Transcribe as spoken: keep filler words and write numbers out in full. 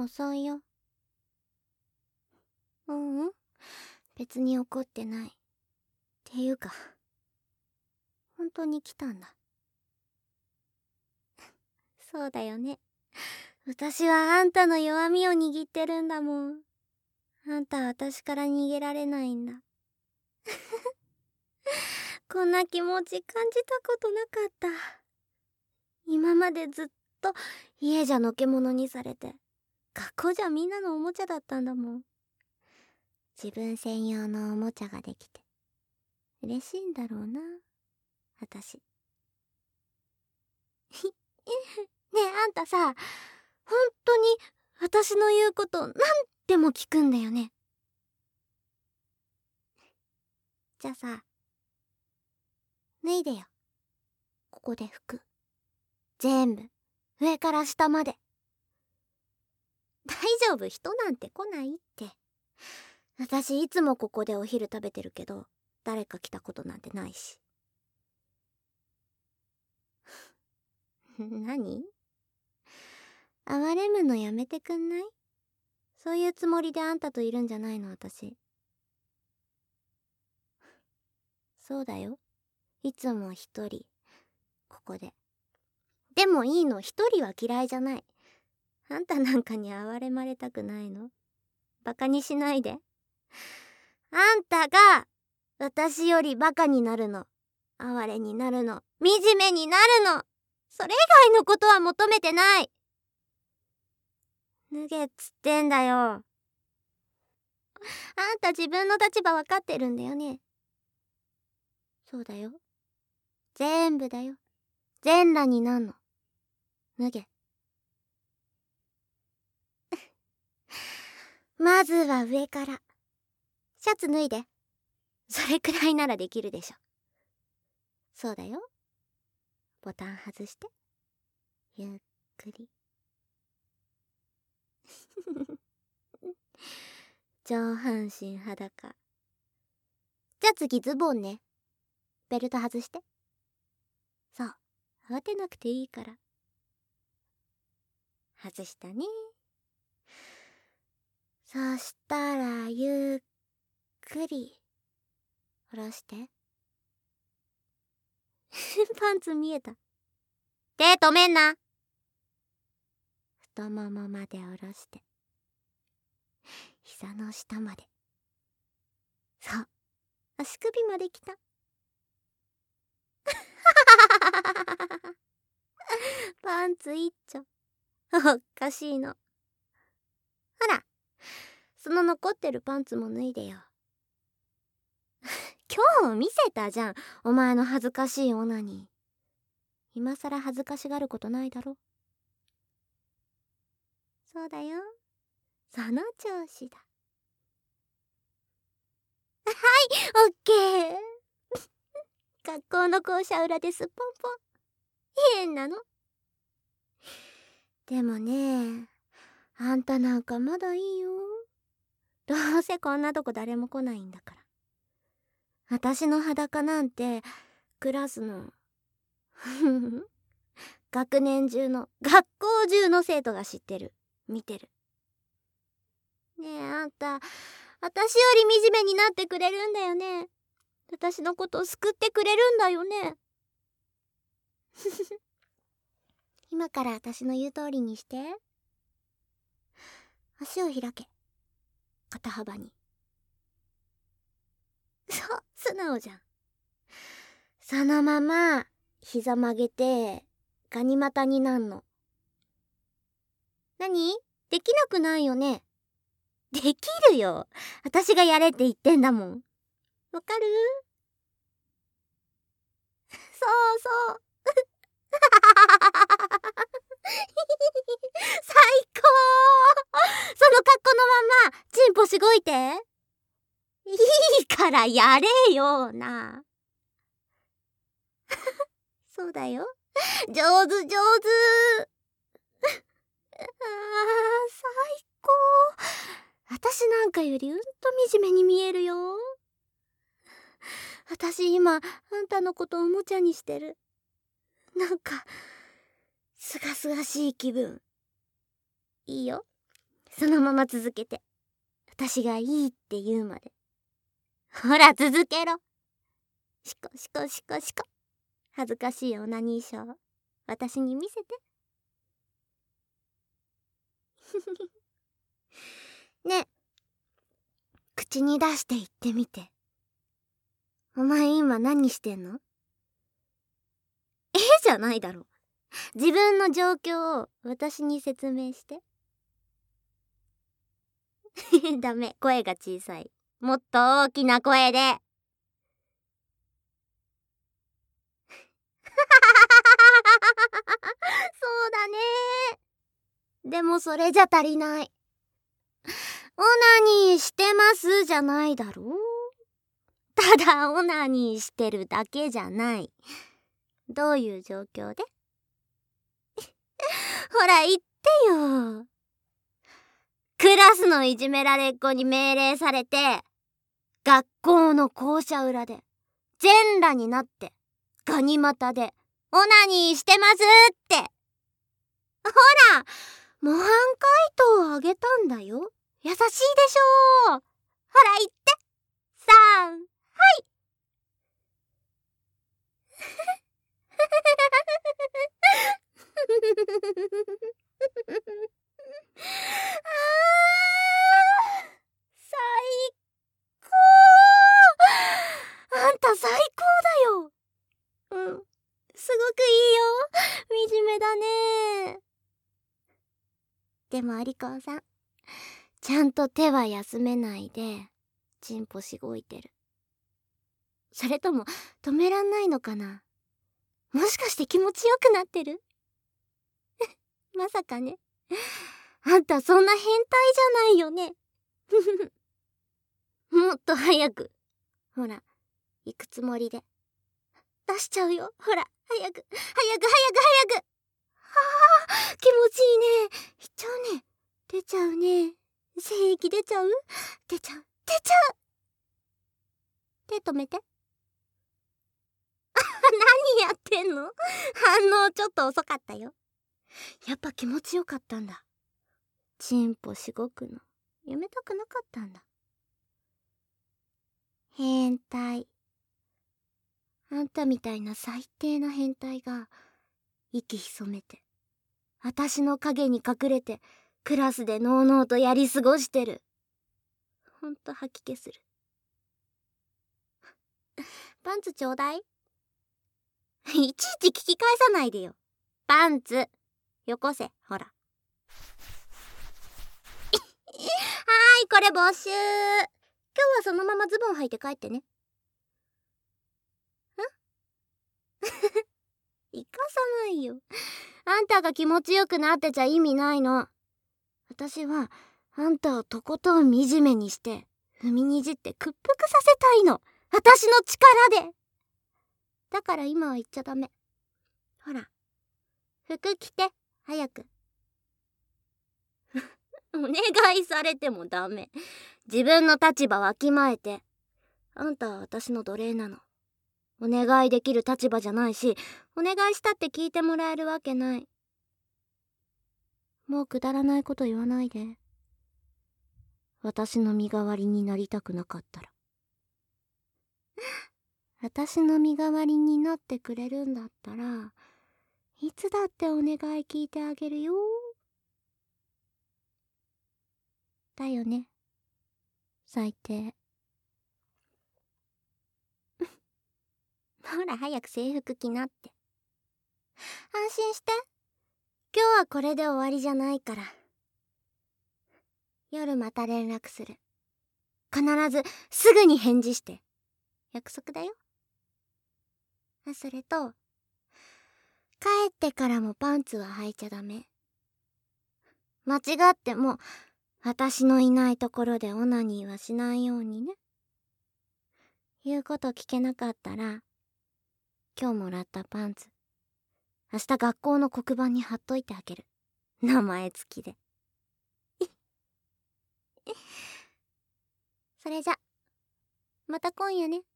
遅いよ。ううん、別に怒ってない。っていうか、本当に来たんだ。そうだよね。私はあんたの弱みを握ってるんだもん。あんたは私から逃げられないんだ。こんな気持ち感じたことなかった。今までずっと家じゃのけ者にされて、学校じゃみんなのおもちゃだったんだもん。自分専用のおもちゃができて嬉しいんだろうな、私。ねえ、あんたさ、本当に私の言うこと何でも聞くんだよね。じゃあさ、脱いでよ。ここで服。全部、上から下まで。大丈夫、人なんて来ないって。私いつもここでお昼食べてるけど、誰か来たことなんてないし。何？哀れむのやめてくんない？そういうつもりであんたといるんじゃないの、私。そうだよ。いつも一人、ここで。でもいいの、一人は嫌いじゃない。あんたなんかに哀れまれたくないの。バカにしないで。あんたが私よりバカになるの、哀れになるの、惨めになるの、それ以外のことは求めてない。脱げっつってんだよ。あんた自分の立場わかってるんだよね。そうだよ。全部だよ。全裸になんの。脱げ。まずは上から。シャツ脱いで。それくらいならできるでしょ。そうだよ。ボタン外して。ゆっくり。上半身裸。じゃあ次ズボンね。ベルト外して。そう、慌てなくていいから。外したね。そしたらゆっくり下ろして。パンツ見えた。手止めんな。太ももまで下ろして、膝の下まで。そう、足首まで来た。パンツ一丁。おっかしいの。ほら、その残ってるパンツも脱いでよ。今日見せたじゃん、お前の恥ずかしいオナニー。今さら恥ずかしがることないだろ。そうだよ、その調子だ。はい、オッケー。学校の校舎裏ですっぽんぽん。変なの。でもね、あんたなんかまだいいよ。どうせこんなとこ誰も来ないんだから。私の裸なんてクラスの学年中の学校中の生徒が知ってる、見てる。ねえ、あんた私より惨めになってくれるんだよね。私のことを救ってくれるんだよね。今から私の言う通りにして。足を開け、肩幅に。そう、素直じゃん。そのまま膝曲げてガニ股になんの。何？できなくないよね。できるよ、私がやれって言ってんだもん。わかる？そうそう。最高。その格好のままチンポしごいて。いいからやれよな。そうだよ、上手上手。あー、最高。私なんかよりうんと惨めに見えるよ。私今あんたのことおもちゃにしてる。なんかすがすがしい気分。いいよ、 そのまま続けて。私がいいって言うまで。ほら続けろ。シコシコシコシコ。恥ずかしいオナニーショー、私に見せて。ねえ、口に出して言ってみて。お前今何してんの？えじゃないだろ。自分の状況を私に説明して。ダメ、声が小さい。もっと大きな声で。そうだね。でもそれじゃ足りない。オナニーしてますじゃないだろ。ただオナニーしてるだけじゃない。どういう状況で？ほら言ってよ。クラスのいじめられっ子に命令されて、学校の校舎裏で全裸になってガニ股でオナニーしてますって。ほら、模範解答をあげたんだよ。優しいでしょう。ほら言って。さん、はい。あー、最高。あんた最高だよ。うん、すごくいいよ。惨めだね。でも有川さん、ちゃんと手は休めないでチンポしごいてる。それとも止めらんないのかな。もしかして気持ちよくなってる？まさかね。あんたそんな変態じゃないよね。もっと早く。ほら、行くつもりで。出しちゃうよ。ほら、早く、早く、早く、早く。はあ、気持ちいいね。いっちゃうね。出ちゃうね。精液出ちゃう？出ちゃう、出ちゃう。手止めて。何やってんの？反応ちょっと遅かったよ。やっぱ気持ちよかったんだ。チンポしごくのやめたくなかったんだ。変態。あんたみたいな最低な変態が息潜めて、私の影に隠れてクラスでのうのうとやり過ごしてる。ほんと吐き気する。パンツちょうだい。いちいち聞き返さないでよ。パンツよこせ。ほら。はーい、これ没収。今日はそのままズボン履いて帰ってね。ん行かさないよ。あんたが気持ちよくなってちゃ意味ないの。私はあんたをとことん惨めにして踏みにじって屈服させたいの。私の力で。だから今は言っちゃダメ。ほら、服着て、早く。お願いされてもダメ。自分の立場わきまえて。あんたは私の奴隷なの。お願いできる立場じゃないし、お願いしたって聞いてもらえるわけない。もうくだらないこと言わないで。私の身代わりになりたくなかったら。私の身代わりになってくれるんだったら、いつだってお願い聞いてあげるよ。だよね、最低。ほら早く制服着なって。安心して。今日はこれで終わりじゃないから。夜また連絡する。必ずすぐに返事して。約束だよ。あ、それと、帰ってからもパンツは履いちゃダメ。間違っても私のいないところでオナニーはしないようにね。言うこと聞けなかったら、今日もらったパンツ明日学校の黒板に貼っといてあげる。名前付きで。それじゃまた今夜ね。